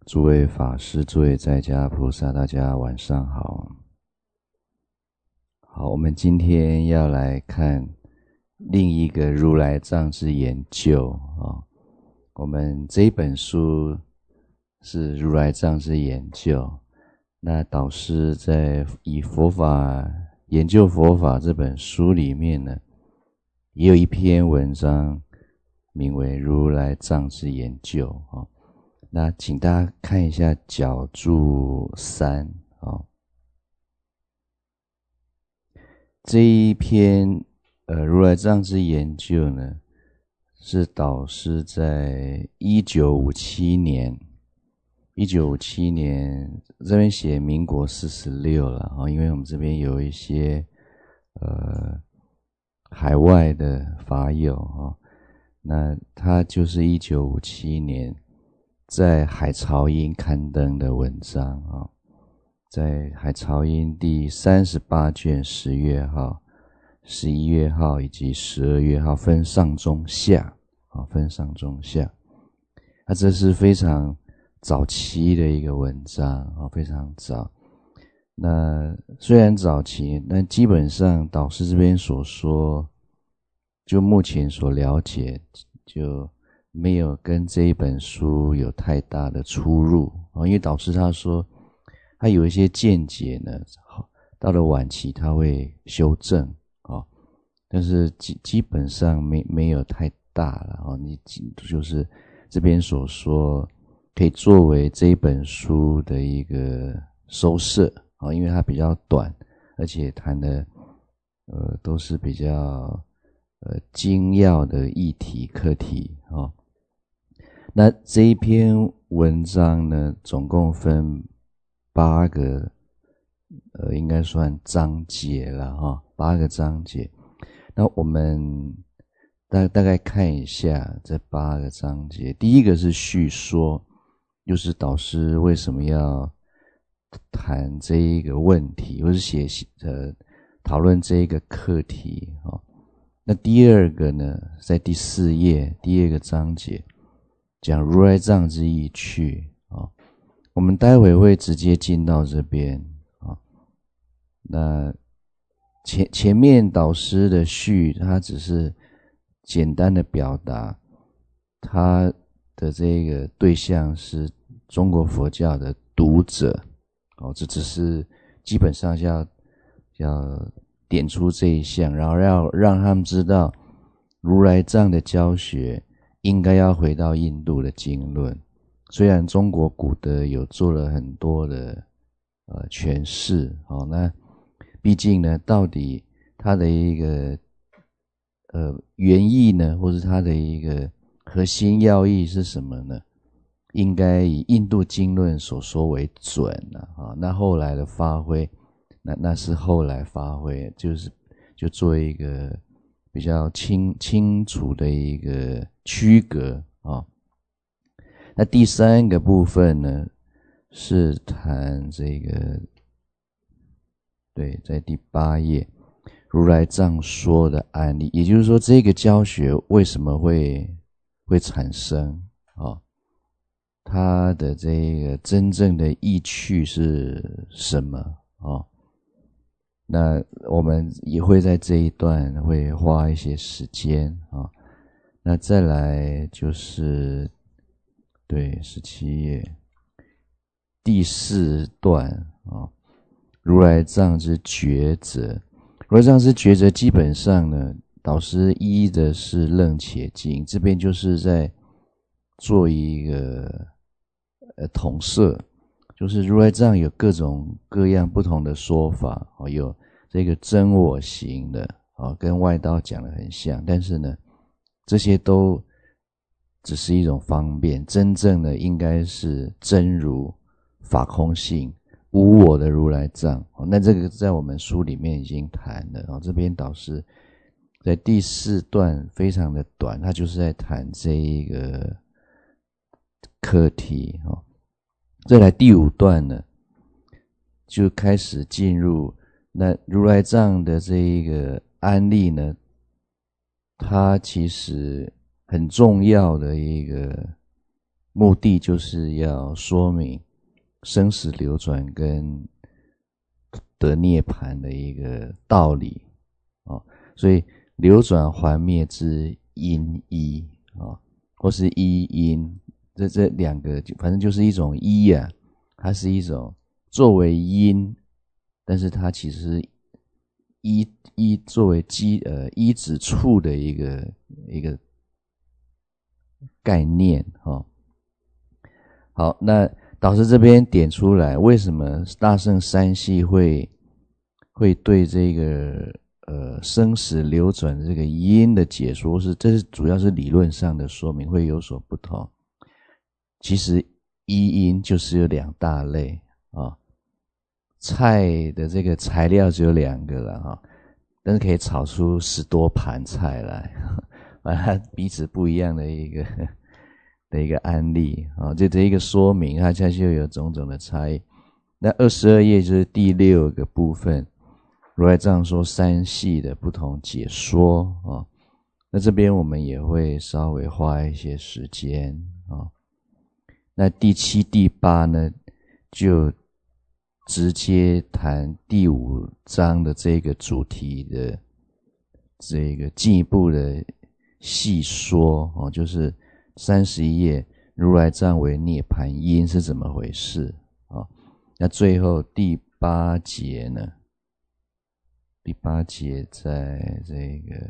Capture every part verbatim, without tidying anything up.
诸位法师、诸位在家菩萨，大家晚上好。好，我们今天要来看另一个如来藏之研究啊。我们这一本书是如来藏之研究，那导师在以佛法研究佛法这本书里面呢，也有一篇文章名为如来藏之研究啊。那请大家看一下角注三啊，这一篇呃如来藏之研究呢，是导师在一九五七年，一九五七年这边写民国四十六了啊，因为我们这边有一些呃海外的法友啊，那他就是一九五七年。在海潮音刊登的文章啊，在海潮音第三十八卷十月号、十一月号以及十二月号分上中下啊，分上中下。那这是非常早期的一个文章啊，非常早。那虽然早期，但基本上导师这边所说，就目前所了解，就没有跟这一本书有太大的出入啊，因为导师他说他有一些见解呢，到了晚期他会修正啊，但是基基本上没没有太大了啊，你就是这边所说可以作为这一本书的一个收摄啊，因为它比较短，而且谈的呃都是比较呃精要的议题课题啊。那这一篇文章呢，总共分八个，呃，应该算章节了哈，八个章节。那我们大大概看一下这八个章节。第一个是叙说，就是导师为什么要谈这一个问题，或是写呃讨论这一个课题哈。那第二个呢，在第四页第二个章节。讲如来藏之意趣啊，我们待会会直接进到这边啊。那前前面导师的序，他只是简单的表达他的这个对象是中国佛教的读者哦，这只是基本上要要点出这一项，然后要让他们知道如来藏的教学。应该要回到印度的经论，虽然中国古德有做了很多的呃诠释，哦，那毕竟呢，到底它的一个呃原意呢，或是它的一个核心要义是什么呢？应该以印度经论所说为准了啊。那后来的发挥，那那是后来发挥，就是就做一个比较清清楚的一个区隔啊。那第三个部分呢，是谈这个，对，在第八页如来藏说的案例，也就是说这个教学为什么会会产生啊？它的这个真正的意趣是什么啊？那我们也会在这一段会花一些时间啊。那再来就是对十七页第四段啊，如来藏之抉择。如来藏之抉择基本上呢，导师依的是楞伽经，这边就是在做一个呃统摄。就是如来藏有各种各样不同的说法，哦，有这个真我行的，哦，跟外道讲的很像，但是呢，这些都只是一种方便，真正的应该是真如法空性无我的如来藏。哦，那这个在我们书里面已经谈了，哦，这边导师在第四段非常的短，他就是在谈这一个课题，哦。再来第五段呢，就开始进入那如来藏的这一个案例呢，它其实很重要的一个目的就是要说明生死流转跟得涅槃的一个道理啊，所以流转还灭之因一啊，或是一因，这这两个反正就是一种一啊，它是一种作为因，但是它其实一一作为基呃一指处的一个一个概念哈。好，那导师这边点出来，为什么大乘三系会会对这个呃生死流转的这个因的解说是，这是主要是理论上的说明会有所不同。其实一因就是有两大类啊，菜的这个材料只有两个了哈，但是可以炒出十多盘菜来，把它彼此不一样的一个的一个案例啊，这这一个说明，它下就有种种的差异。那二十二页就是第六个部分，如来藏说三系的不同解说啊。那这边我们也会稍微花一些时间啊。那第七、第八呢，就直接谈第五章的这个主题的这个进一步的细说哦，就是三十一页如来藏为涅槃因是怎么回事啊？那最后第八节呢？第八节在这个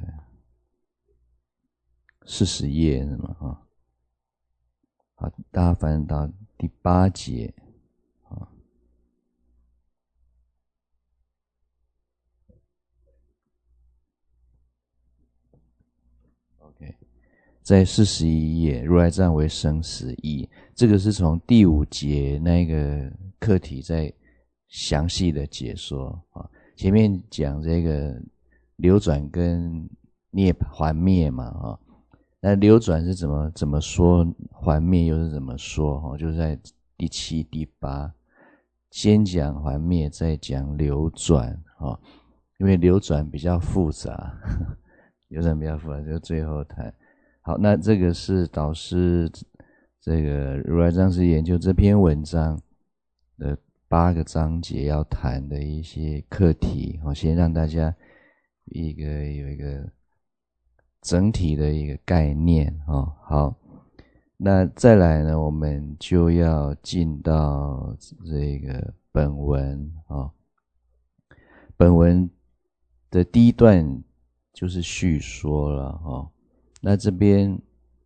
四十页是吗？啊，好，大家翻到第八节啊。OK， 在四十一页，如来藏为生死义，这个是从第五节那个课题在详细的解说啊。前面讲这个流转跟涅还灭嘛啊，那流转是怎么怎么说，还灭又是怎么说哈？就是在第七、第八，先讲还灭，再讲流转啊，因为流转比较复杂。流转比较复杂，就最后谈。好，那这个是导师这个如来藏师研究这篇文章的八个章节要谈的一些课题，我先让大家一个有一个整体的一个概念哦。好，那再来呢，我们就要进到这个本文啊。本文的第一段就是叙说了哈，那这边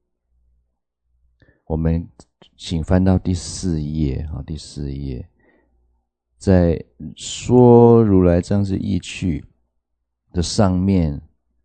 我们请翻到第四页哈，第四页在说如来藏是意趣的上面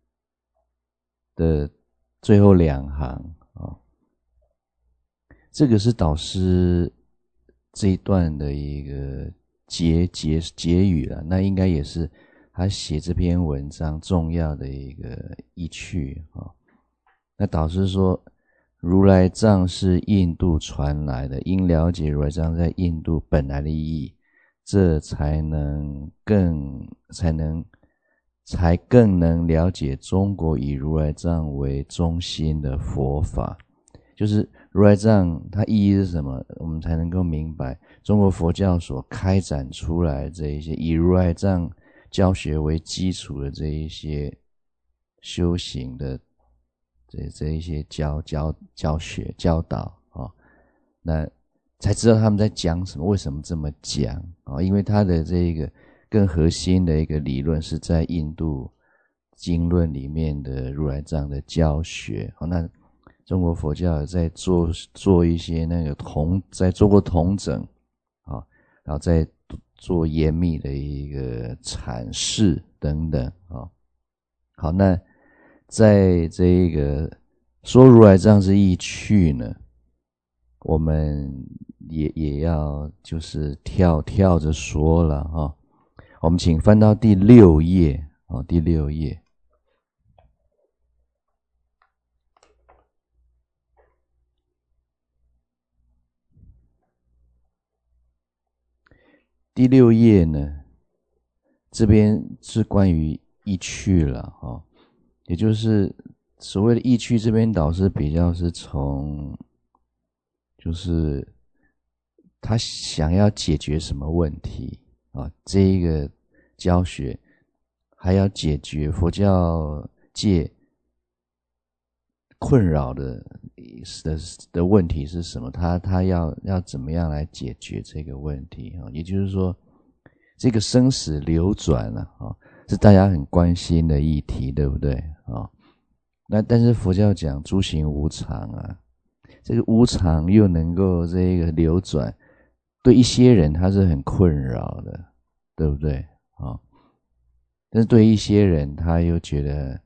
的最后两行啊，这个是导师这一段的一个结结结语了，那应该也是他写这篇文章重要的一个意趣啊。那导师说，如来藏是印度传来的，应了解如来藏在印度本来的意义，这才能更才能才更能了解中国以如来藏为中心的佛法。就是如来藏它意义是什么，我们才能够明白中国佛教所开展出来这一些以如来藏教学为基础的这一些修行的这这一些教教教学教导啊、哦，那才知道他们在讲什么，为什么这么讲啊、哦？因为他的这个更核心的一个理论是在印度经论里面的如来藏的教学。好，那中国佛教在做做一些那个统，在做过统整啊，然后再做严密的一个阐释等等啊。好，那在这个说如来藏是意趣呢，我们也也要就是跳跳着说了啊。我们请翻到第六页啊，第六页。第六页呢，这边是关于意趣了哈，也就是所谓的意趣，这边导师比较是从就是他想要解决什么问题啊？这一个教学还要解决佛教界困扰的的的问题是什么？他他要要怎么样来解决这个问题啊？也就是说，这个生死流转啊，啊，是大家很关心的议题，对不对啊？那但是佛教讲诸行无常啊，这个无常又能够这个流转，对一些人他是很困扰的，对不对啊？但是对一些人他又觉得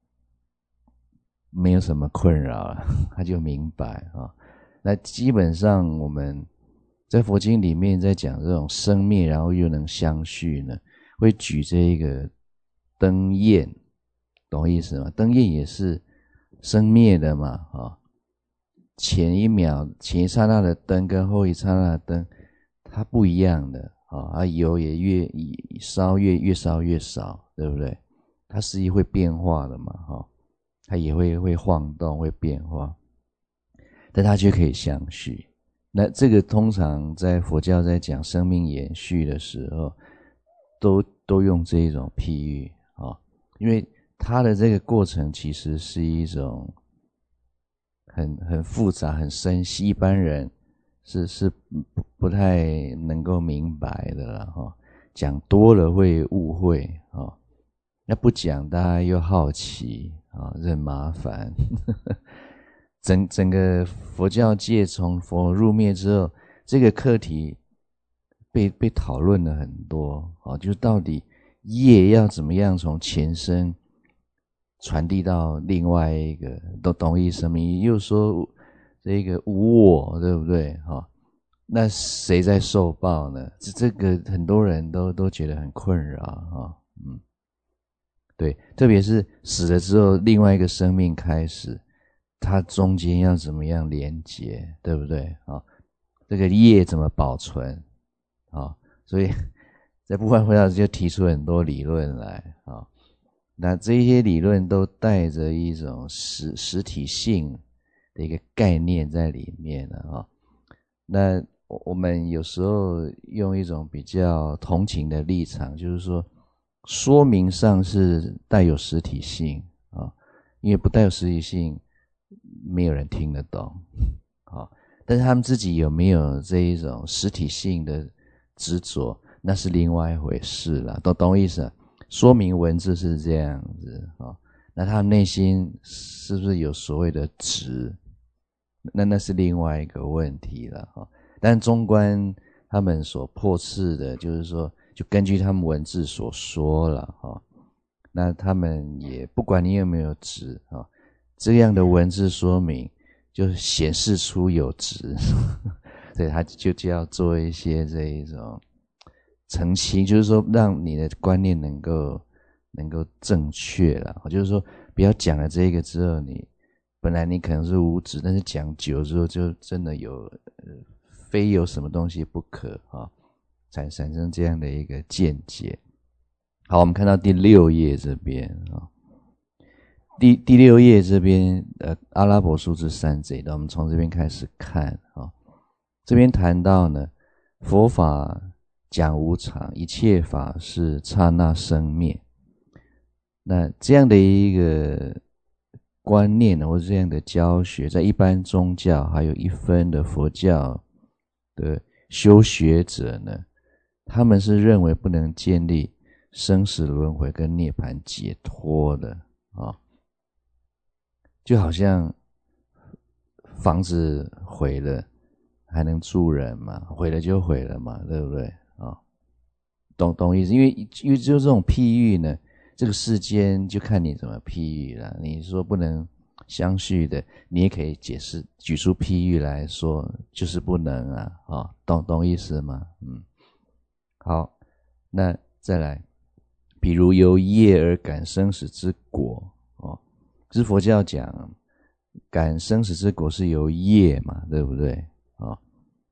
没有什么困扰了，他就明白啊。那基本上我们在佛经里面在讲这种生灭然后又能相续呢，会举这个灯焰，懂意思吗？灯焰也是生灭的嘛，啊，前一秒前一刹那的灯跟后一刹那的灯它不一样的啊，它油也越烧越越烧越少，对不对？它是会变化的嘛，哈。它也会会晃动，会变化，但它就可以相续。那这个通常在佛教在讲生命延续的时候，都都用这一种譬喻啊，因为它的这个过程其实是一种很很复杂、很深细，一般人是是不不太能够明白的了哈。讲多了会误会啊。那不讲，大家又好奇啊，很麻烦。整整个佛教界从佛入灭之后，这个课题被被讨论了很多啊，就是到底业要怎么样从前身传递到另外一个，都懂意思吗？又说这个无我，对不对？哈，那谁在受报呢？这这个很多人都都觉得很困扰啊，嗯。对，特别是死了之后，另外一个生命开始，它中间要怎么样连结，对不对啊？这个业怎么保存啊？所以在部分会老师就提出很多理论来啊。那这些理论都带着一种实实体性的一个概念在里面了啊。那我们有时候用一种比较同情的立场，就是说，说明上是带有实体性啊，因为不带有实体性，没有人听得懂啊。但是他们自己有没有这一种实体性的执着，那是另外一回事了，懂懂我意思啊？说明文字是这样子啊，那他内心是不是有所谓的执？那那是另外一个问题了哈。但中观他们所破斥的，就是说，就根据他们文字所说了哈，那他们也不管你有没有执啊，这样的文字说明就显示出有执，所以他就就要做一些这一种澄清，就是说让你的观念能够能够正确了，就是说不要讲了这个之后，你本来你可能是无执，但是讲久之后就真的有、呃、非有什么东西不可啊，产产生这样的一个见解。好，我们看到第六页这边啊，第第六页这边呃阿拉伯数字三这一段，我们从这边开始看啊，这边谈到呢，佛法讲无常，一切法是刹那生灭。那这样的一个观念或者这样的教学，在一般宗教还有一分的佛教的修学者呢，他们是认为不能建立生死轮回跟涅槃解脱的啊，就好像房子毁了还能住人嘛，毁了就毁了嘛，对不对啊？懂懂意思？因为因为就这种譬喻呢，这个世间就看你怎么譬喻了。你说不能相续的，你也可以解释举出譬喻来说，就是不能啊，哦，懂懂意思吗？嗯，好，那再来，比如由业而感生死之果哦，是佛教讲感生死之果是由业嘛，对不对啊？哦，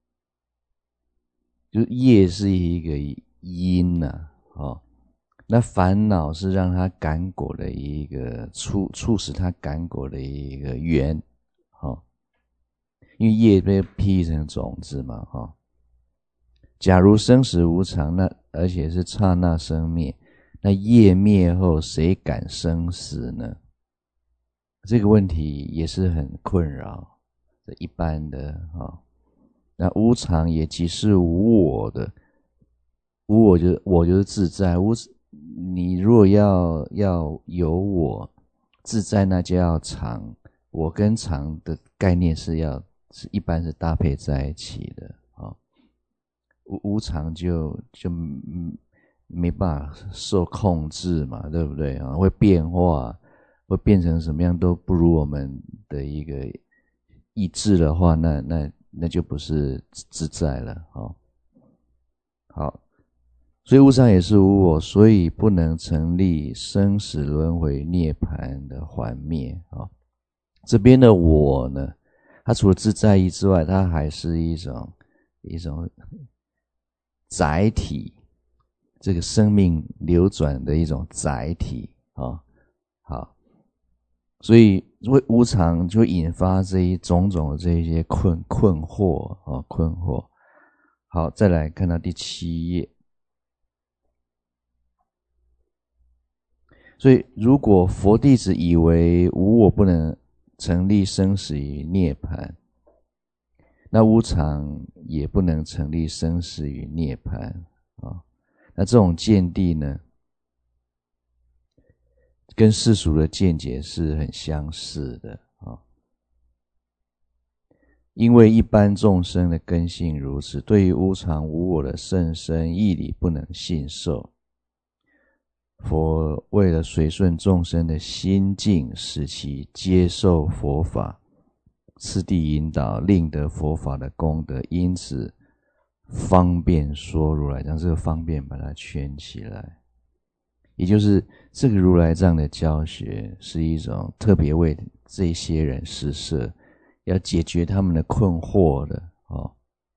就业是一个因呐，啊，哦，那烦恼是让他感果的一个促促使他感果的一个缘，哦， 因为业被披成种子嘛，哈、哦。假如生死无常，那而且是刹那生灭，那业灭后谁敢生死呢？这个问题也是很困扰这一般的啊、哦。那无常也即是无我的，无我就是我就是自在，无你如果要要有我自在，那就要常。我跟常的概念是要是一般是搭配在一起的啊、哦。无无常就就没办法受控制嘛，对不对啊？会变化，会变成什么样都不如我们的一个意志的话，那那那就不是自在了。哦，好，所以无常也是无我，所以不能成立生死轮回涅槃的还灭啊、哦。这边的我呢，它除了自在意之外，它还是一种一种载体，这个生命流转的一种载体啊、哦。好，所以会无常就会引发这一种种的这一些困困惑啊、哦，困惑。好，再来看到第七页。所以，如果佛弟子以为无我不能成立生死与涅槃，那无常也不能成立生死与涅槃啊。那这种见地呢，跟世俗的见解是很相似的啊。因为一般众生的根性如此，对于无常无我的甚深义理不能信受。佛为了随顺众生的心境，使其接受佛法，次第引导，令得佛法的功德，因此方便说如来藏。这个方便把它圈起来，也就是这个如来藏的教学是一种特别为这些人施设，要解决他们的困惑的哦。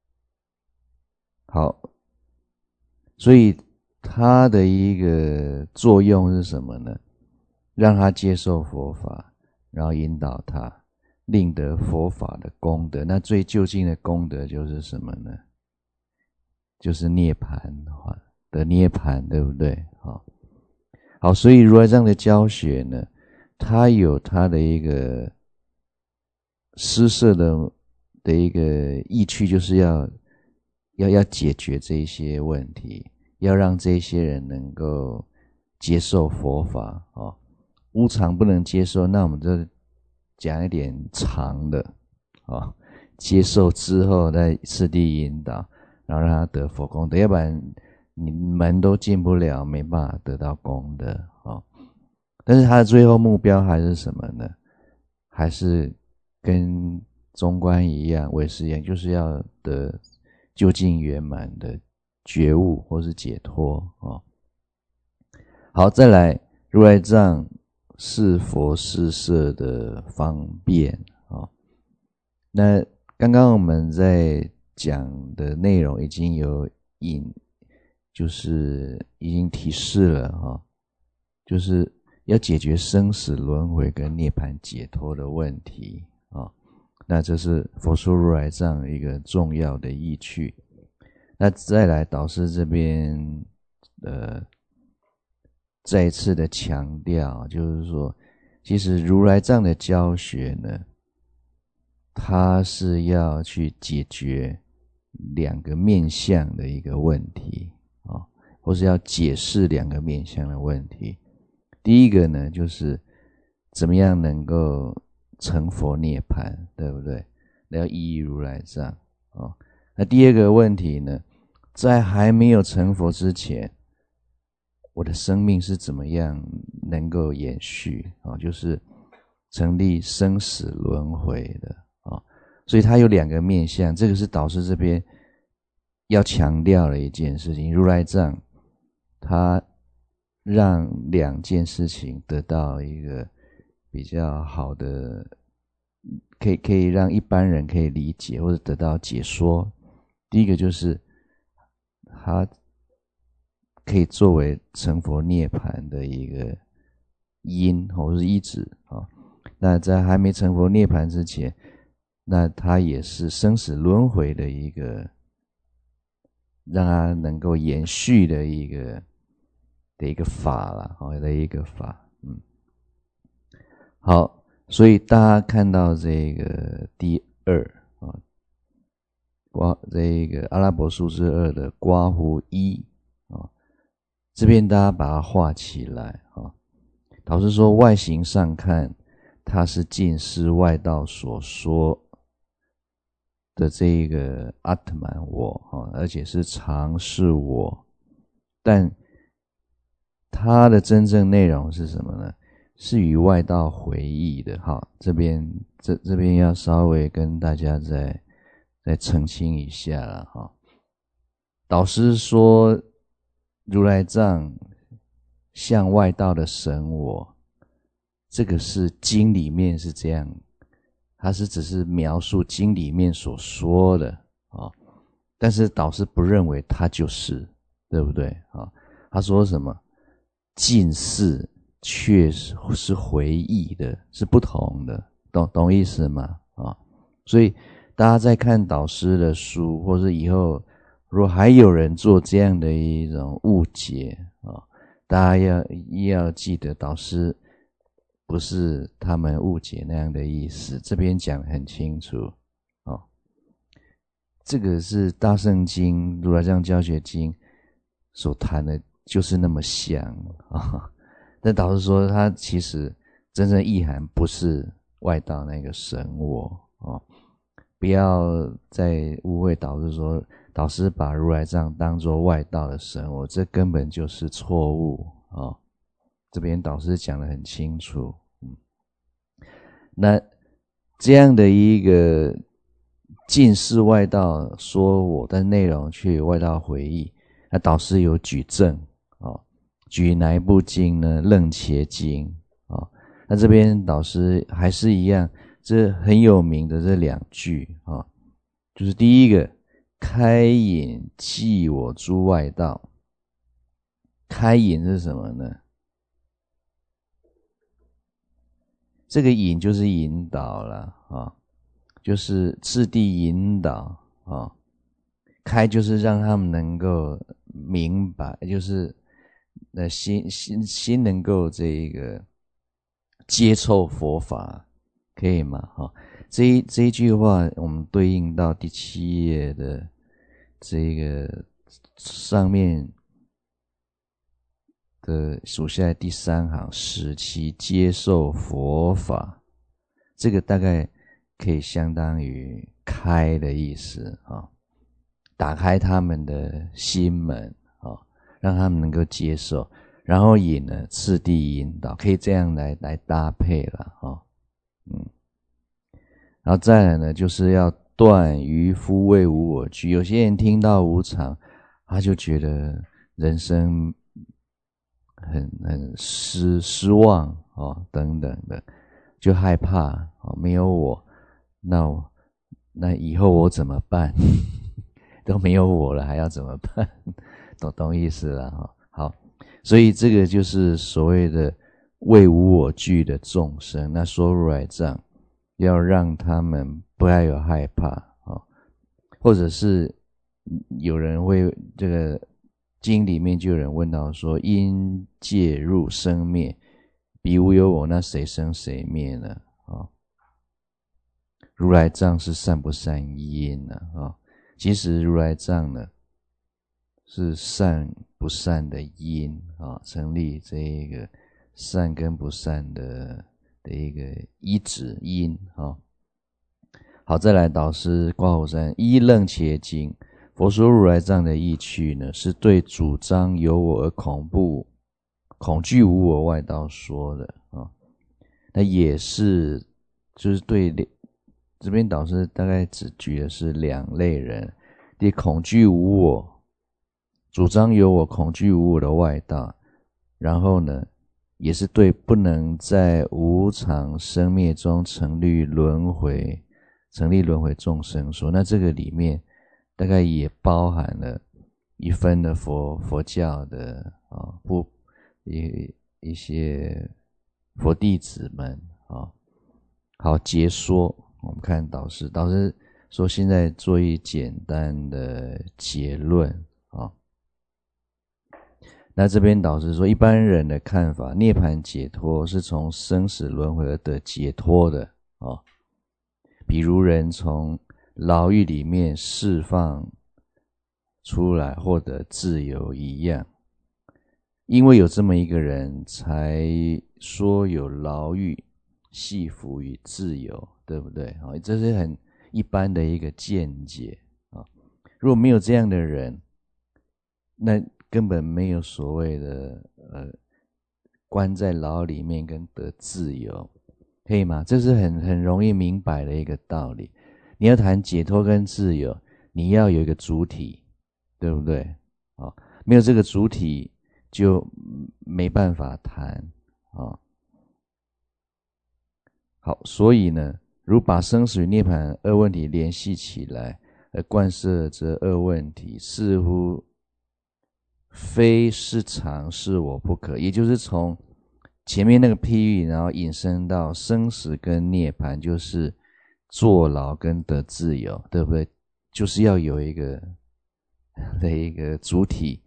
好，所以它的一个作用是什么呢？让他接受佛法，然后引导他，令得佛法的功德。那最究竟的功德就是什么呢？就是涅槃的涅槃，对不对？好，好，所以如来藏的教学呢，它有它的一个施设的的一个意趣，就是要要要解决这些问题。要让这些人能够接受佛法哦，无常不能接受，那我们就讲一点常的哦，接受之后再次第引导，然后让他得佛功德，要不然你门都进不了，没办法得到功德哦。但是他的最后目标还是什么呢？还是跟中观一样，唯识一样，就是要得究竟圆满的觉悟或是解脱哦。好，再来如来藏是佛施设的方便哦。那刚刚我们在讲的内容已经有引，就是已经提示了哈、哦，就是要解决生死轮回跟涅槃解脱的问题啊、哦。那这是佛说如来藏一个重要的意趣。那再来导师这边呃再一次的强调，就是说其实如来藏的教学呢，它是要去解决两个面向的一个问题啊、哦，或是要解释两个面向的问题。第一个呢，就是怎么样能够成佛涅槃，对不对？要依如来藏哦。那第二个问题呢，在还没有成佛之前，我的生命是怎么样能够延续啊、哦？就是成立生死轮回的啊、哦。所以它有两个面向，这个是导师这边要强调的一件事情。如来藏它让两件事情得到一个比较好的，可以可以让一般人可以理解或者得到解说。第一个就是它可以作为成佛涅槃的一个因或是依止啊。那在还没成佛涅槃之前， 那它也是生死轮回的一个，让它能够延续的一个的一个法啦，哦，的一个法，嗯，好，所以大家看到这个第二啊，刮这个阿拉伯数字二的刮胡一啊，这边大家把它画起来啊。导师说，外形上看，它是近世外道所说的这一个阿特曼我，而且是常是我，但它的真正内容是什么呢？是与外道回忆的。好，这边这这边要稍微跟大家再再澄清一下了哈。导师说，如来藏向外道的神我，这个是经里面是这样，它是只是描述经里面所说的啊，但是导师不认为它就是，对不对啊？他说什么？近世确实是回忆的，是不同的，懂懂意思吗？啊，所以大家在看导师的书，或是以后如果还有人做这样的一种误解啊，大家要要记得，导师不是他们误解那样的意思，这边讲很清楚啊。这个是大圣经如来藏教学经所谈的，就是那么像啊。但导师说，他其实真正意涵不是外道那个神我啊，不要再误会导师说，导师把如来藏当作外道的神我，这根本就是错误啊。这边导师讲得很清楚，嗯，那这样的一个近世外道说我，但内容却有外道回忆，那导师有举证啊，举哪一部经呢？楞伽经啊。那这边导师还是一样，这很有名的这两句啊，就是第一个，开引记我诸外道。开引是什么呢？这个引就是引导了啊，就是次第引导啊。开就是让他们能够明白，就是那心心心能够这个接受佛法，可以吗？哈，这一这一句话我们对应到第七页的这个上面的属下第三行，使其接受佛法，这个大概可以相当于开的意思啊，打开他们的心门啊，让他们能够接受，然后引呢次第引导，可以这样来来搭配了啊，嗯，然后再来呢，就是要断愚夫为无我居。有些人听到无常，他就觉得人生很很失失望哦，等等的，就害怕哦，没有我，那我那以后我怎么办？都没有我了，还要怎么办？懂懂意思了哈。好，所以这个就是所谓的为无我惧的众生。那说如来藏要让他们不要有害怕啊，或者是有人会这个经里面就有人问到说，因介入生灭，彼无有我，那谁生谁灭呢？啊，如来藏是善不善因呢？啊，其实如来藏呢是善不善的因啊，成立这一个善跟不善的的一个依止因啊。好，再来导师刮胡三一楞伽经，佛说如来藏的意趣呢，是对主张有我而恐怖、恐惧无我外道说的啊。那也是就是对这边导师大概只举的是两类人，第一恐惧无我，主张有我、恐惧无我的外道，然后呢，也是对不能在无常生灭中成立轮回。成立轮回众生说，那这个里面大概也包含了一分的佛佛教的啊，不一一些佛弟子们啊，好结说我们看导师，导师说现在做一简单的结论啊。那这边导师说，一般人的看法，涅槃解脱是从生死轮回而得解脱的啊，比如人从牢狱里面释放出来获得自由一样。因为有这么一个人，才说有牢狱系服于自由，对不对？这是很一般的一个见解啊。如果没有这样的人，那根本没有所谓的呃关在牢里面跟得自由，可以吗？这是很很容易明白的一个道理。你要谈解脱跟自由，你要有一个主体，对不对？啊，没有这个主体就没办法谈啊。好，所以呢，如把生死与涅槃二问题联系起来，而贯彻这二问题，似乎非是常是我不可，也就是从前面那个譬喻，然后引申到生死跟涅槃，就是坐牢跟得自由，对不对？就是要有一个的一个主体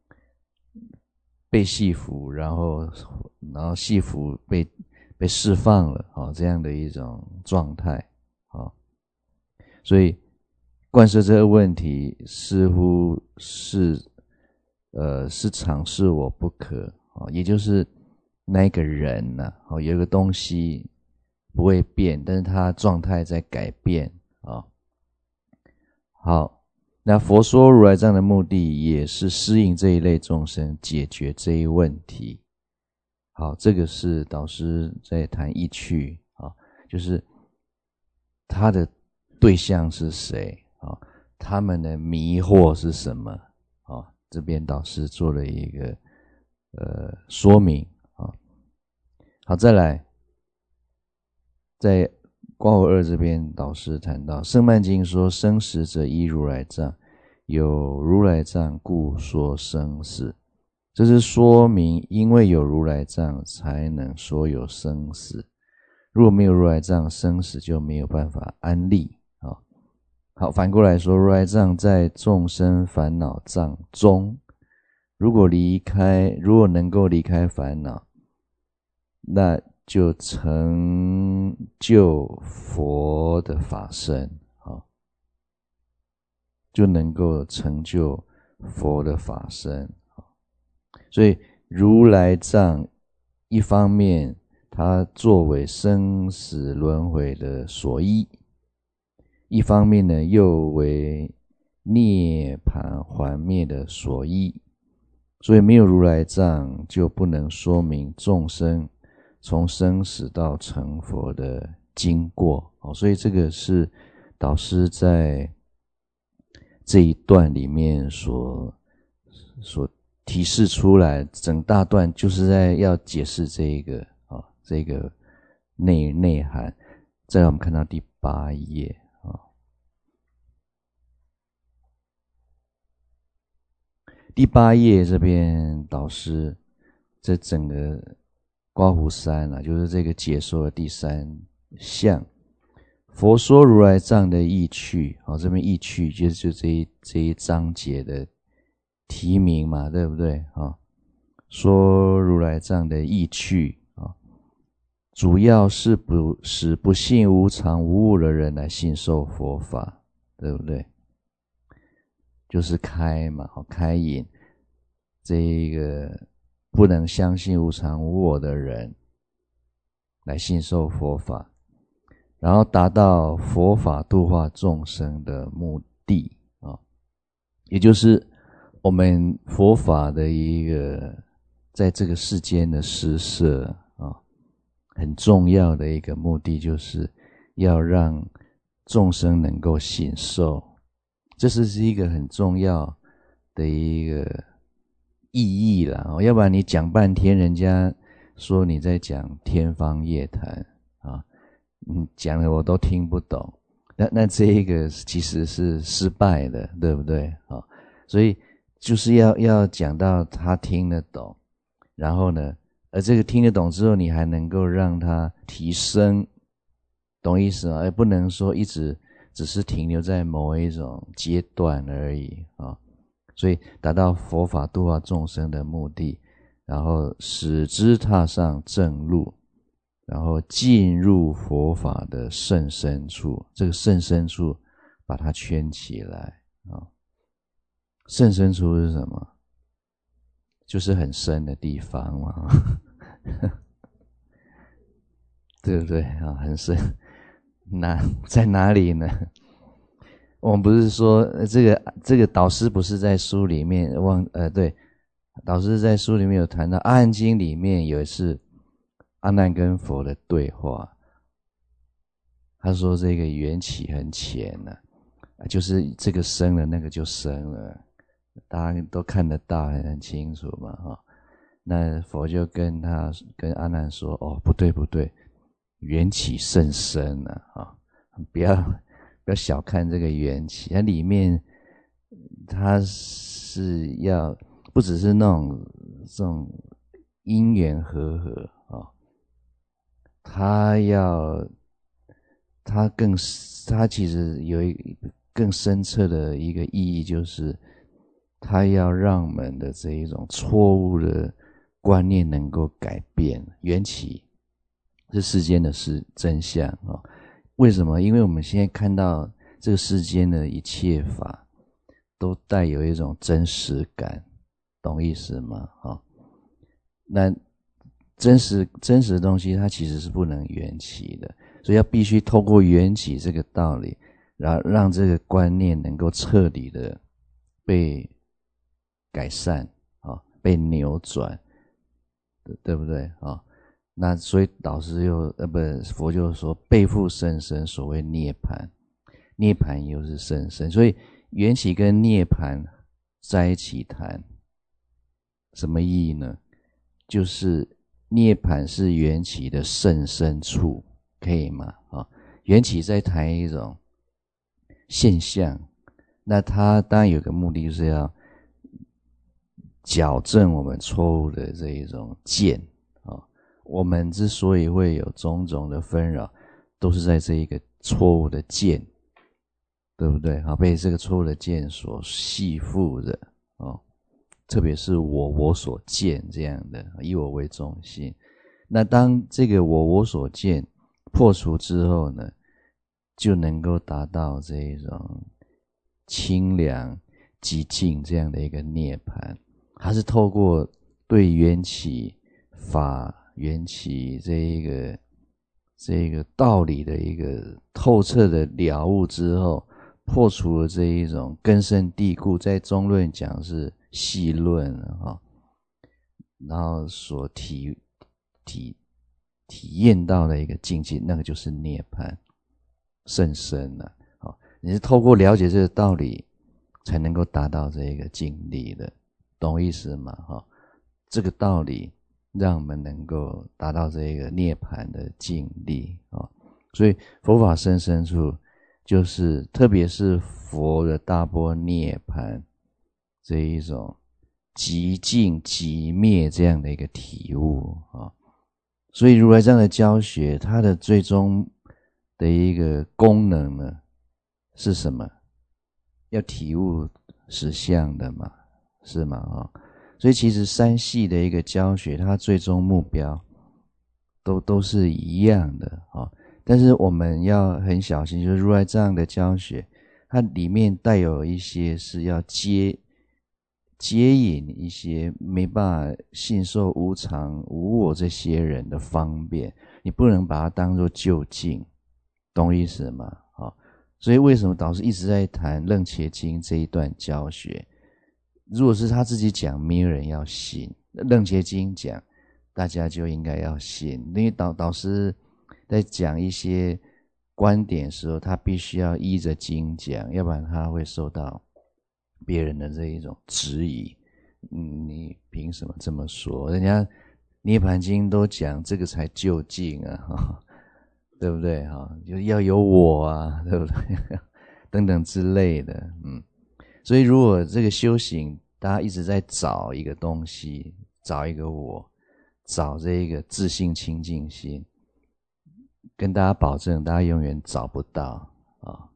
被系服，然后然后系服被被释放了，哦，这样的一种状态，哦，所以贯彻这个问题，似乎是呃是常是我不可，哦，也就是那个人呢，啊，哦，有一个东西不会变，但是它状态在改变啊，哦。好，那佛说如来藏的目的也是适应这一类众生，解决这一问题。好，这个是导师在谈意趣啊，就是他的对象是谁啊？他们的迷惑是什么啊？这边导师做了一个呃说明啊。好，再来，在观火二这边导师谈到，圣曼经说生死者依如来藏，有如来藏故说生死。这是说明因为有如来藏才能说有生死，如果没有如来藏，生死就没有办法安立啊。好，反过来说，如来藏在众生烦恼障中，如果离开，如果能够离开烦恼，那就成就佛的法身啊，就能够成就佛的法身。所以如来藏一方面它作为生死轮回的所依，一方面呢又为涅槃还灭的所依，所以没有如来藏就不能说明众生从生死到成佛的经过。所以这个是导师在这一段里面所所提示出来，整大段就是在要解释这一个啊，这个内内涵。再来我们看到第八页啊，第八页这边导师这整个刮胡三啊，就是这个解说的第三项。佛说如来藏的意趣，好，这边意趣就是这一这一章节的题名嘛，对不对啊？说如来藏的意趣啊，主要是不使不信无常无我的人来信受佛法，对不对？就是开嘛，开引这一个不能相信无常无我的人来信受佛法，然后达到佛法度化众生的目的啊，也就是我们佛法的一个在这个世间的施设啊，很重要的一个目的就是要让众生能够信受，这是一个很重要的一个意义啦，要不然你讲半天，人家说你在讲天方夜谭啊，你讲的我都听不懂，那那这一个其实是失败的，对不对啊？所以就是要要讲到他听得懂，然后呢，而这个听得懂之后，你还能够让他提升懂意思吗？而不能说一直只是停留在某一种阶段而已啊。所以达到佛法度化众生的目的，然后使之踏上正路，然后进入佛法的甚深处，这个甚深处把它圈起来啊。甚深处是什么？就是很深的地方嘛，对不对啊？很深，哪在哪里呢？我们不是说这个这个导师不是在书里面忘呃对，导师在书里面有谈到《阿含经》里面有一次阿难跟佛的对话，他说这个缘起很浅呢、啊，就是这个生了那个就生了，大家都看得到很清楚嘛哈、哦。那佛就跟他跟阿难说，哦不对不对，缘起甚深啊，啊、哦，不要不要小看这个缘起，它里面它是要不只是那种这种因缘和合啊、哦，它要它更它其实有一更深刻的一个意义，就是它要让我们的这一种错误的观念能够改变。缘起是世间的是真相啊、哦。为什么？因为我们现在看到这个世间的一切法都带有一种真实感，懂意思吗？哦，那真实真实的东西它其实是不能缘起的，所以要必须透过缘起这个道理，然后让这个观念能够彻底的被改善啊、哦，被扭转，对不对啊、哦？那所以导师又呃不佛就说背负甚深，所谓涅槃，涅槃又是甚深，所以缘起跟涅槃在一起谈，什么意义呢？就是涅槃是缘起的甚深处，可以吗？啊、哦，缘起在谈一种现象，那它当然有个目的，就是要矫正我们错误的这一种见啊、哦。我们之所以会有种种的纷扰，都是在这一个错误的见，对不对？好，被这个错误的见所系缚着哦，特别是我我所见这样的，以我为中心。那当这个我我所见破除之后呢，就能够达到这一种清凉寂静这样的一个涅槃。它是透过对缘起法、缘起这一个这个道理的一个透彻的了悟之后，破除了这一种根深蒂固，在中论讲是细论啊，然后所体体体验到的一个境界，那个就是涅槃甚深了。好，你是透过了解这个道理，才能够达到这一个境地的，懂意思吗？哈，这个道理让我们能够达到这个涅槃的境地啊。所以佛法甚深处，就是特别是佛的大般涅槃这一种极尽极灭这样的一个体悟啊。所以如来这样的教学，它的最终的一个功能呢是什么？要体悟实相的嘛，是吗？啊，所以其实三系的一个教学，它最终目标都都是一样的啊。但是我们要很小心，就是如来这样的教学，它里面带有一些是要接接引一些没办法信受无常无我这些人的方便，你不能把它当作就近，懂意思吗？啊，所以为什么导师一直在谈楞伽经这一段教学？如果是他自己讲，没有人要信；楞伽经讲，大家就应该要信。因为导导师在讲一些观点的时候，他必须要依着经讲，要不然他会受到别人的这一种质疑。嗯，你凭什么这么说？人家涅槃经都讲这个才究竟啊，对不对？哈，就要有我啊，对不对？等等之类的，嗯。所以如果这个修行，大家一直在找一个东西，找一个我，找这一个自性清净心， 跟大家保证，大家永远找不到啊。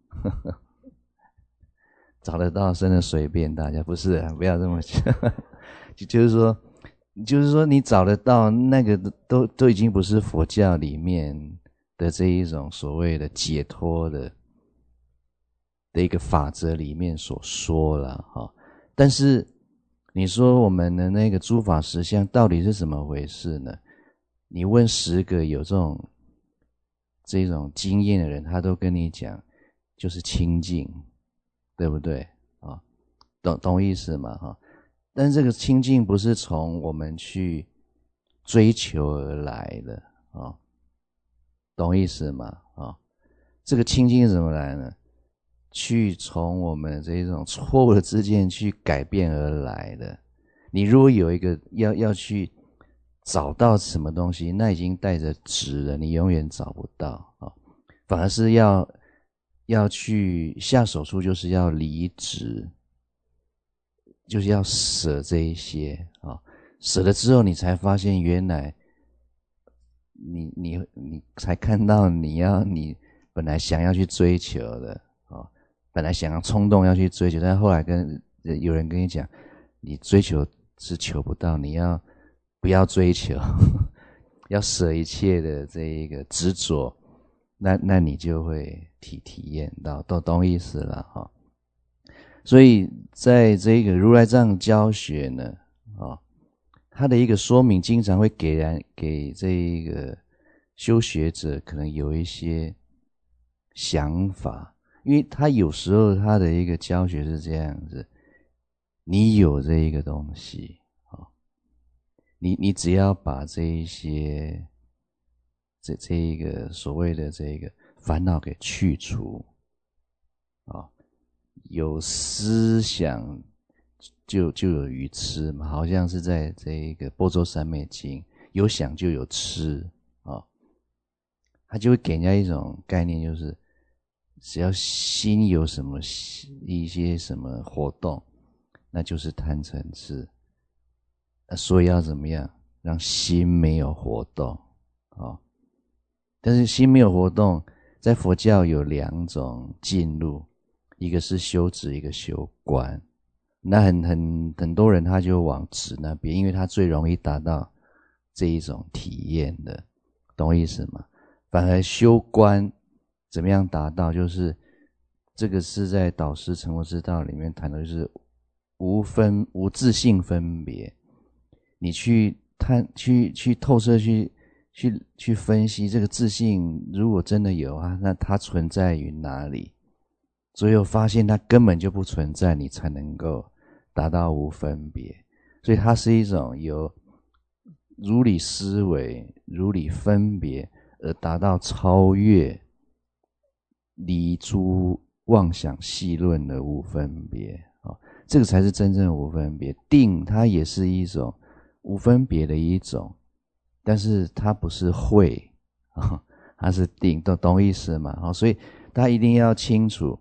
找得到真的随便大家，不是啊，不要这么想。就就是说，就是说你找得到那个都都已经不是佛教里面的这一种所谓的解脱的的一个法则里面所说了哈。但是你说我们的那个诸法实相到底是怎么回事呢？你问十个有这种这种经验的人，他都跟你讲就是清净，对不对啊？懂懂意思吗？哈，但是这个清净不是从我们去追求而来的啊，懂意思吗？啊，这个清净是怎么来呢？去从我们这一种错误的知见去改变而来的。你如果有一个要要去找到什么东西，那已经带着执了，你永远找不到啊。反而是要要去下手术，就是要离执，就是要舍这一些啊。舍了之后，你才发现原来你你你才看到你要你本来想要去追求的啊，本来想要冲动要去追求，但后来跟有人跟你讲，你追求是求不到，你要不要追求，要舍一切的这一个执着，那那你就会体体验到，都懂意思了哈。所以在这个如来藏教学呢，啊，它的一个说明经常会给人给这一个修学者可能有一些想法，因为他有时候他的一个教学是这样子，你有这一个东西啊，你你只要把这一些这这一个所谓的这个烦恼给去除啊，有思想就就有愚痴嘛，好像是在这一个般舟三昧经，有想就有痴啊，他就会给人家一种概念，就是只要心有什么一些什么活动，那就是贪嗔痴。所以要怎么样让心没有活动啊？但是心没有活动，在佛教有两种进入，一个是修止，一个修观。那很很很多人他就往止那边，因为他最容易达到这一种体验的，懂我意思吗？反而修观怎么样达到，就是这个是在导师成佛之道里面谈的，就是无分无自性分别。你去探去去透彻去去去分析这个自性，如果真的有啊，那它存在于哪里？最后发现它根本就不存在，你才能够达到无分别。所以它是一种由如理思维、如理分别而达到超越离诸妄想细论的无分别啊，这个才是真正的无分别。定它也是一种无分别的一种，但是它不是慧啊，它是定，懂懂意思吗？所以大家一定要清楚，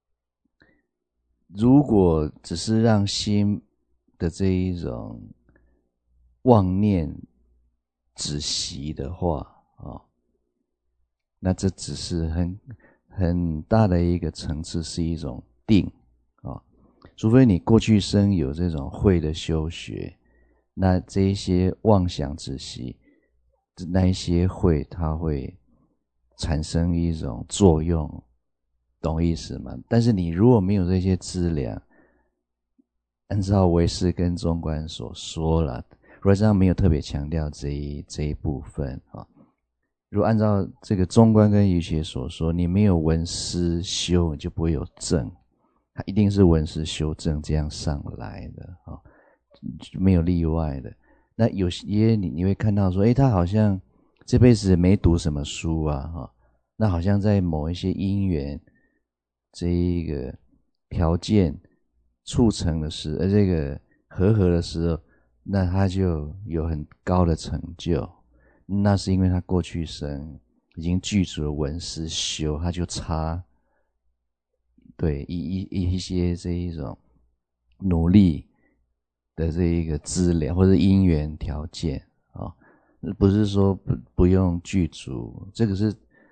如果只是让心的这一种妄念止息的话啊，那这只是很很大的一个层次，是一种定啊。除非你过去生有这种慧的修学，那这一些妄想止息，那一些慧它会产生一种作用，懂意思吗？但是你如果没有这些资粮，按照唯识跟中观所说了，如来藏没有特别强调这一这一部分啊。如果按照这个中观跟瑜伽所说，你没有闻思修，你就不会有正，它一定是闻思修正这样上来的啊，没有例外的。那有些你你会看到说，诶，他好像这辈子没读什么书啊，哈，那好像在某一些因缘这一个条件促成的时，而这个和合的时候，那他就有很高的成就。那是因为他过去生已经具足了闻思修，他就差对一一一些这一种努力的这一个资料或者因缘条件啊，不是说不不用具足，这个是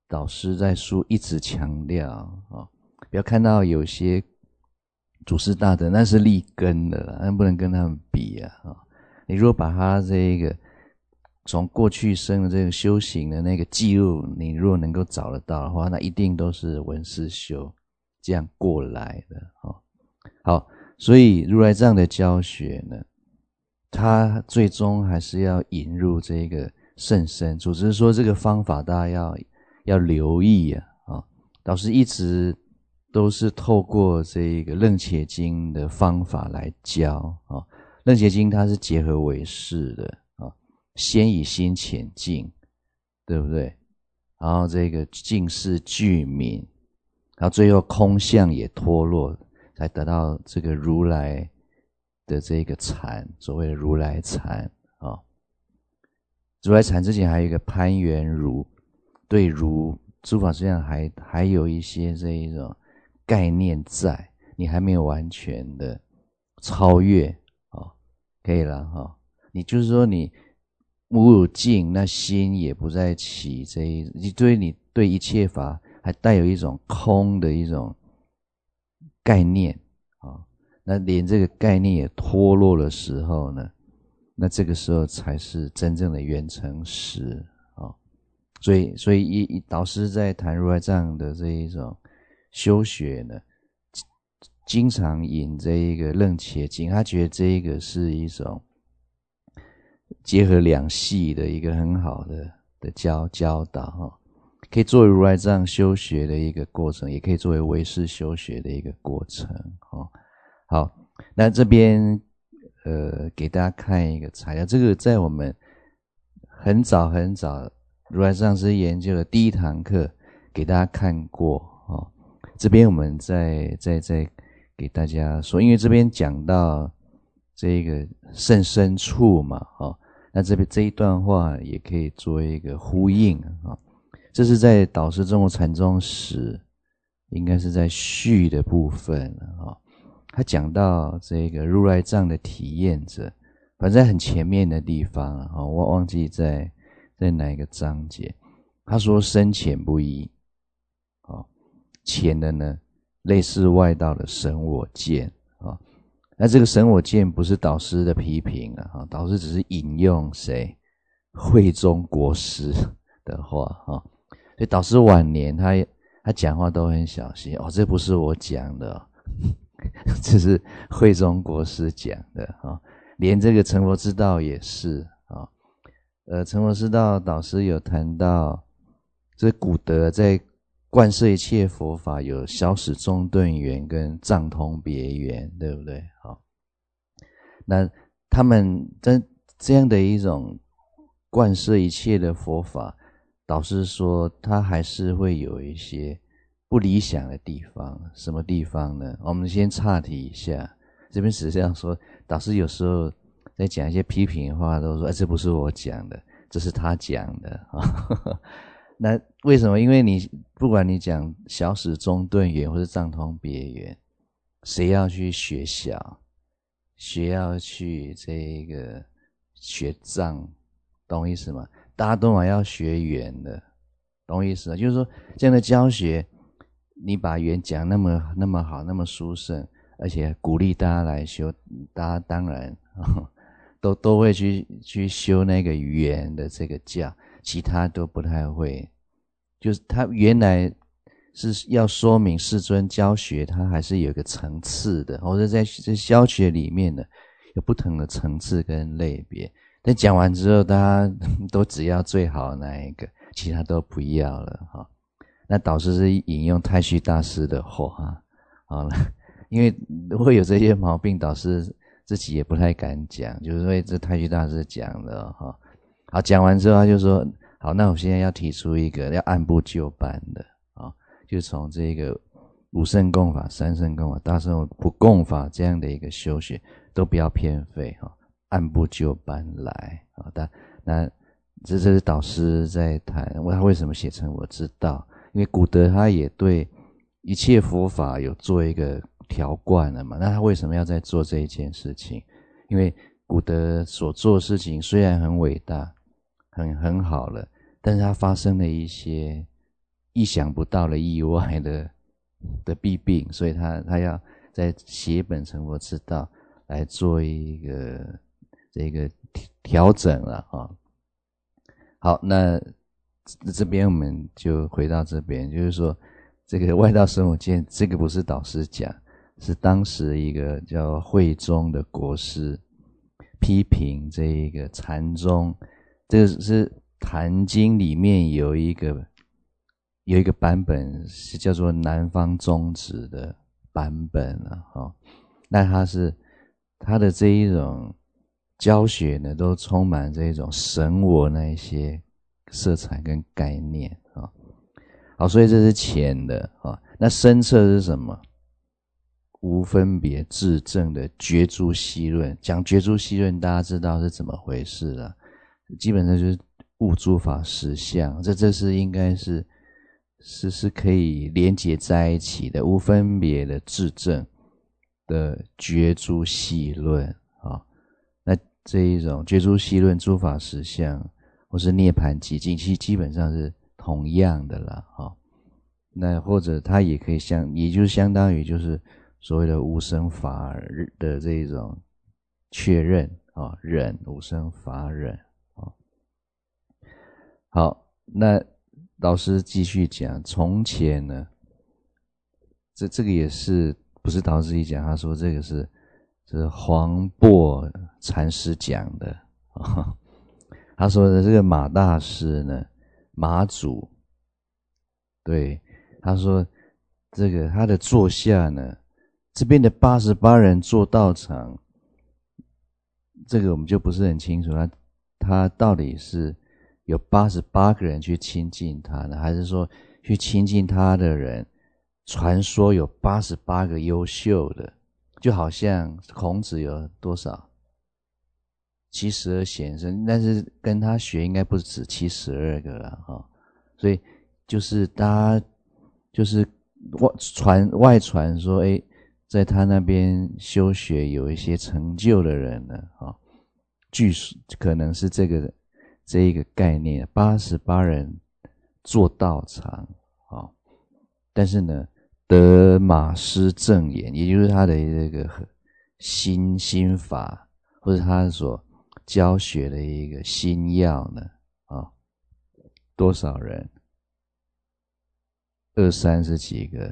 导师在书一直强调啊，不要看到有些祖师大德那是立根的啦，那不能跟他们比啊。你如果把他这个从过去生的这个修行的那个记录，你如果能够找得到的话，那一定都是文思修这样过来的。好，所以如来藏的教学呢，它最终还是要引入这个甚深处，只是说这个方法大家要要留意啊。啊，导师一直都是透过这个楞伽经的方法来教啊。楞伽经它是结合唯识的啊，先以心浅净，对不对？然后这个净是具名，然后最后空相也脱落，才得到这个如来的这个禅，所谓的如来禅啊。如来禅之前还有一个攀缘如，对如诸法实际上还还有一些这一种概念在，你还没有完全的超越啊，可以了哈。你就是说你无有净，那心也不再起这一，你对你对一切法还带有一种空的一种概念啊，那连这个概念也脱落的时候呢，那这个时候才是真正的圆成实啊。所以，所以一导师在谈如来藏的这一种修学呢，经常引这一个楞伽经，他觉得这一个是一种结合两系的一个很好的的教教导哈，可以作为如来藏修学的一个过程，也可以作为唯识修学的一个过程哈。好，那这边呃给大家看一个材料，这个在我们很早很早如来藏师研究的第一堂课给大家看过哦。这边我们再再再给大家说，因为这边讲到这个甚深处嘛，哦，那这边这一段话也可以做一个呼应啊。这是在导师中国禅宗史，应该是在序的部分啊。他讲到这个如来藏的体验者，反正在很前面的地方啊，我忘记在在哪一个章节。他说深浅不一，啊，浅的呢类似外道的神我见啊。那这个神我见不是导师的批评啊，导师只是引用谁慧中国师的话啊。所以导师晚年他他讲话都很小心哦，这不是我讲的哦，这是慧中国师讲的啊。连这个成佛之道也是啊。呃，成佛之道导师有谈到，这古德在贯摄一切佛法有小始中顿圆跟藏通别圆，对不对？好，那他们在这样的一种贯摄一切的佛法，导师说他还是会有一些不理想的地方。什么地方呢？我们先岔题一下，这边只是这样说，导师有时候在讲一些批评的话，都说、哎、这不是我讲的，这是他讲的啊。那为什么？因为你不管你讲小始中顿圆或是藏通别圆，谁要去学小，谁要去这个学藏，懂我意思吗？大家都嘛要学圆的，懂我意思吗？就是说这样的教学，你把圆讲那么那么好，那么殊胜，而且鼓励大家来修，大家当然都都会去去修那个圆的这个教，其他都不太会。就是他原来是要说明世尊教学，他还是有一个层次的，或者在这教学里面呢有不同的层次跟类别。但讲完之后，大家都只要最好的那一个，其他都不要了哈。那导师是引用太虚大师的话，好了，因为会有这些毛病，导师自己也不太敢讲，就是因为这太虚大师讲的哈。好，讲完之后他就说，好，那我现在要提出一个要按部就班的啊，就从这个五圣共法、三圣共法、大圣不共法这样的一个修学，都不要偏废哈。按部就班来啊，但那这这是导师在谈，他为什么写成我知道，因为古德他也对一切佛法有做一个条贯了嘛，那他为什么要再做这一件事情？因为古德所做的事情虽然很伟大，很很好了，但是他发生了一些意想不到的意外的的弊病，所以他他要在写本成佛之道来做一个这个调整了啊。好，那这边我们就回到这边，就是说这个外道生活见，这个不是导师讲，是当时一个叫慧宗的国师批评这一个禅宗，这个是坛经里面有一个有一个版本是叫做南方宗旨的版本啊，哦，那它是它的这一种教学呢，都充满这种神我那一些色彩跟概念啊，哦，好，所以这是浅的啊，哦。那深侧是什么？无分别自证的觉诸息论，讲觉诸息论，大家知道是怎么回事了？基本上就是悟诸法实相，这这是应该是是是可以连结在一起的，无分别的自证的觉诸息论啊。那这一种觉诸息论、诸法实相，或是涅槃寂静，其实基本上是同样的啦，哈。那或者它也可以相，也就是相当于就是所谓的无生法的这种确认啊，忍无生法忍啊。好，那老师继续讲，从前呢，这这个也是不是导师自己讲，他说这个是是黄檗禅师讲的啊。他说的这个马大师呢，马祖，对，他说这个他的座下呢，这边的八十八人做道场，这个我们就不是很清楚，他他到底是有八十八个人去亲近他呢，还是说去亲近他的人，传说有八十八个优秀的，就好像孔子有多少？七十二贤生，但是跟他学应该不止七十二个了哈，所以就是大家就是外传外传说，哎，在他那边修学有一些成就的人呢，哈，据说可能是这个这一个概念，八十八人做道场啊，但是呢，得马师正言，也就是他的这个心心法，或者他所教学的一个心要呢，啊，多少人？二三十几个，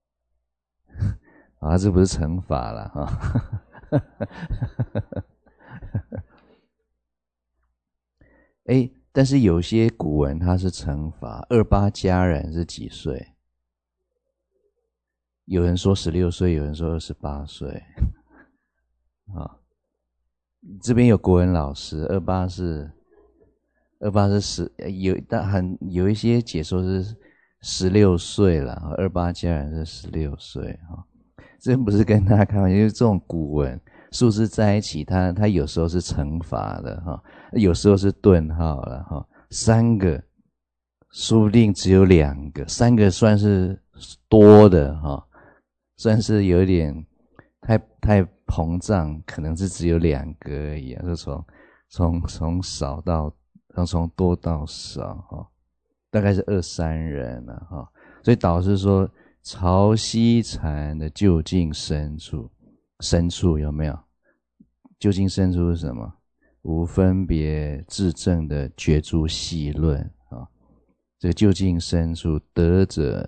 啊，这不是乘法了哈。哎，但是有些古文它是乘法，二八家人是几岁？有人说十六岁，有人说二十八岁，啊。这边有国文老师，二八是二八是十有，但很有一些解说是十六岁了，二八家人是十六岁哈。这不是跟大家开玩笑，因为这种古文数字在一起，它它有时候是乘法的哈，有时候是顿号了哈。三个说不定只有两个，三个算是多的哈，算是有点太太膨胀，可能是只有两个而已啊，就从从从少到从从多到少哈，大概是二三人了哈。所以导师说，潮汐禅的究竟深处，深处有没有？究竟深处是什么？无分别自证的觉诸息论啊，这个究竟深处得者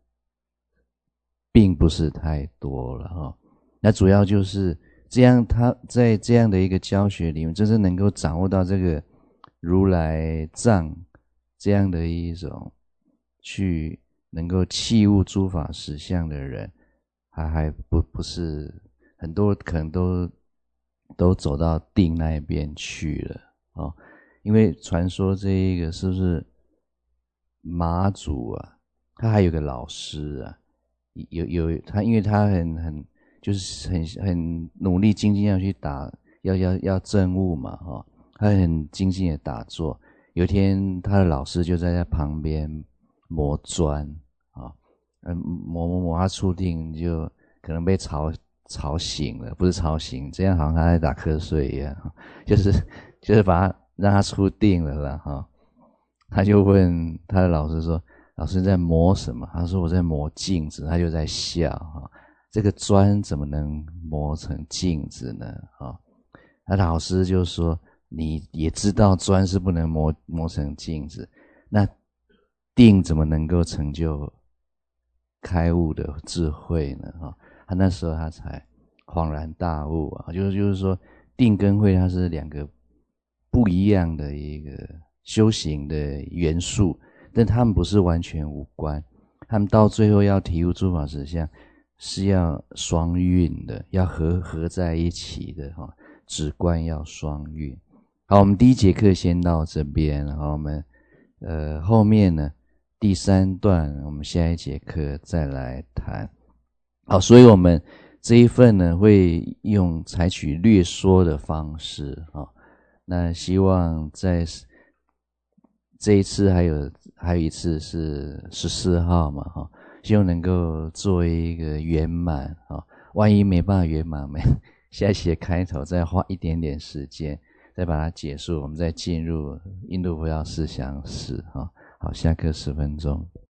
并不是太多了哈。那主要就是这样，他在这样的一个教学里面，真正能够掌握到这个如来藏这样的一种去能够契悟诸法实相的人，还还不不是很多，可能都都走到定那一边去了哦。因为传说这一个是不是马祖啊？他还有个老师啊，有有他，因为他很很。就是很很努力精进要去打，要要要证悟嘛，哈，他很精进的打坐。有一天，他的老师就在他旁边磨砖啊，嗯，磨磨磨，他触定就可能被吵吵醒了，不是吵醒，这样好像他在打瞌睡一样，就是就是把他让他触定了啦，哈。他就问他的老师说：“ 老师在磨什么？他说我在磨镜子，他就在笑哈。这个砖怎么能磨成镜子呢？哈，那老师就说你也知道砖是不能磨磨成镜子，那定怎么能够成就开悟的智慧呢？哈，他那时候他才恍然大悟啊，就是就是说定跟慧它是两个不一样的一个修行的元素。但他们不是完全无关，他们到最后要体悟诸法实相，是要双运的，要合合在一起的哈，止观要双运。好，我们第一节课先到这边，然后我们呃后面呢第三段，我们下一节课再来谈。好，所以我们这一份呢会用采取略说的方式啊，那希望在这一次还有还有一次是十四号嘛哈，希望能够做一个圆满啊。万一没办法圆满，我们下一期的开头再花一点点时间，再把它结束，我们再进入印度佛教思想史哈。好，下课十分钟。